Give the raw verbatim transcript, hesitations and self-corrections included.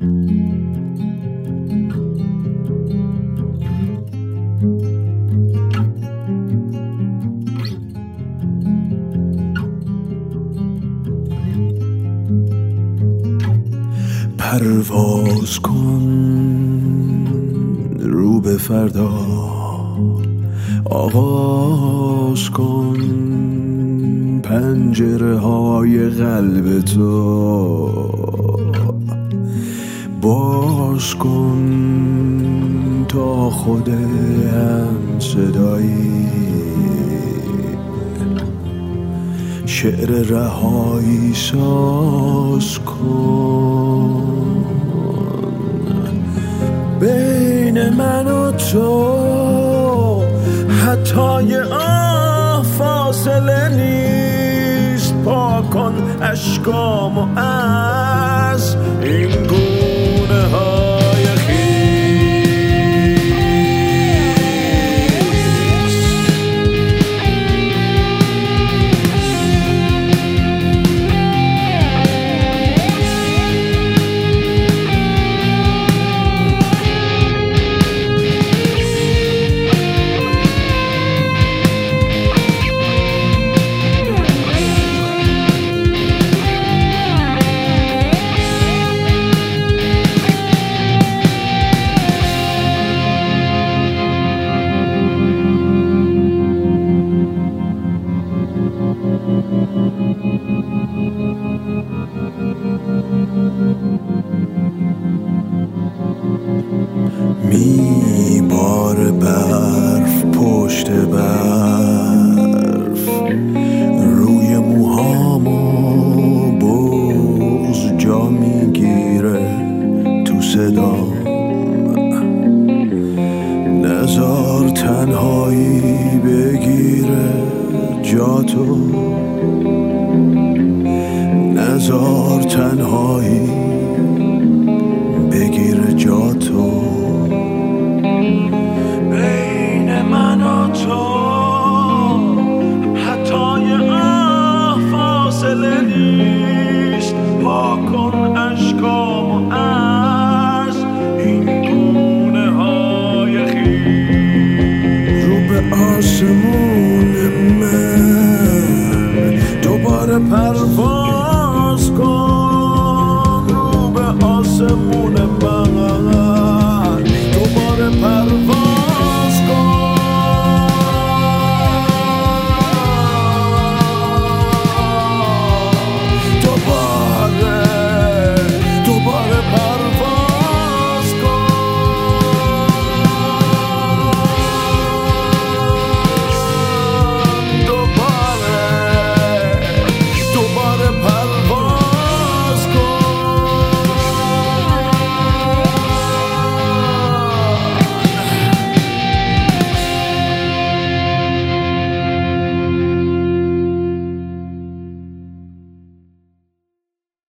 پرواز کن رو به فردا، آغاز کن پنجره های قلب تو، باز کن تا خود هم صدایی، شعر رهایی ساز کن. بین من و تو حتی یه آه فاصله نیست، پاک کن اشکامو از این گونه های خیس. می بار برف پشت برف روی موهامو، بغض جا میگیره تو صدام. نزار تنهایی بگیره جاتو، نزار تنهایی بگیره جاتو. بین من و تو حتی یه آه فاصله نیست، پاک کن اشکامو از این گونه های خیس. رو به آسمون من دوباره پرواز کن، رو به آسمون